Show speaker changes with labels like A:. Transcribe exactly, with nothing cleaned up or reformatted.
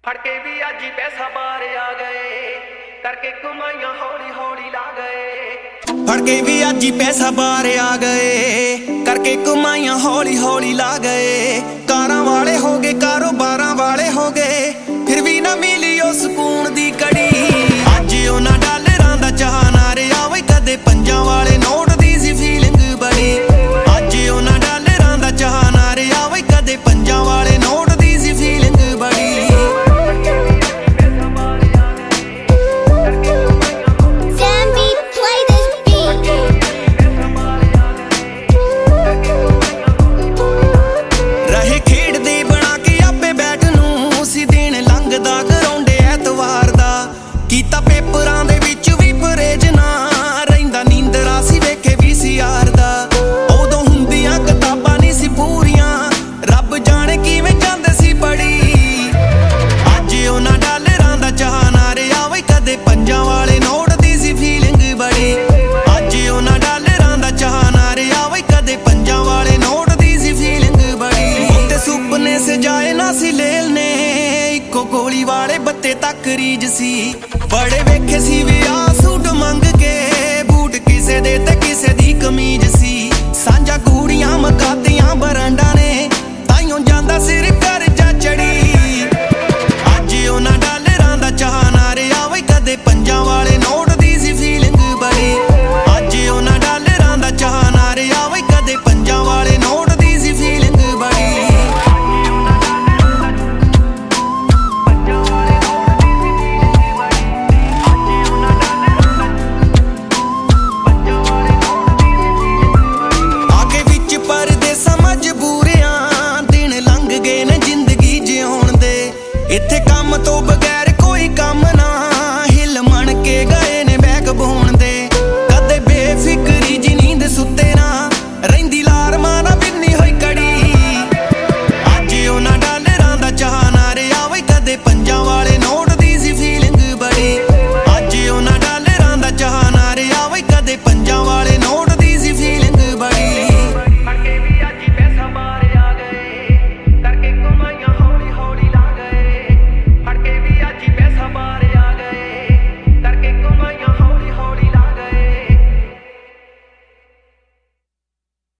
A: फड़ के भी आज ही पैसा बाहर आ गए करके कमाइयां हौली हौली ला गए फड़ के भी आज ही पैसा बाहर आ गए करके कमाइयां हौली हौली ला गए कारां वाले हो गए कारोबारां वाले हो गए फिर भी ना मिली ओ सुकून दी कड़ी अज उन्हां डालरां दा चाह ना रहा वे कदे पंजां वाले नोट दी सी फीलिंग बड़ी अज उन्हां डालरां दा चाह ना रहा वे कदे पंजां वाले नोट दी सी फीलिंग बड़ी कीता पेपरां दे विच भी परहेज ना रहिंदा नींदरा सी वेखे वी सी आर दा उदों हुंदियां किताबां नहीं सी पूरियां रब जाने किवें जांदे सी पढ़ी अज उन्हां डालरां दा चाह ना रहा वे कदे पंजां वाले नोट दी सी फीलिंग बड़ी अज उन्हां डालरां दा चाह ना रहा वे कदे पंजां वाले नोट दी सी फीलिंग बड़ी ते सुपने सजाए ना सी लेलने इक्को गोली वाले बत्ते तक रीज सी बड़े वेखे सी विआह सूट मंग के बूट किसे दे ते किसे दी कमीज सी सांझा कूड़ियां मकातियां बरंडा ने ताइयों जांदा सिर कर जा चढ़ी अज उन्हां डालरां दा चाह ना रहा वे कदे पंजां वाले नोट दी सी फीलिंग बड़ी अज उन्हां डालरां दा चाह ना रहा वे कदे पंजां वाले नोट दी सी फीलिंग बड़ी इत्थे काम तो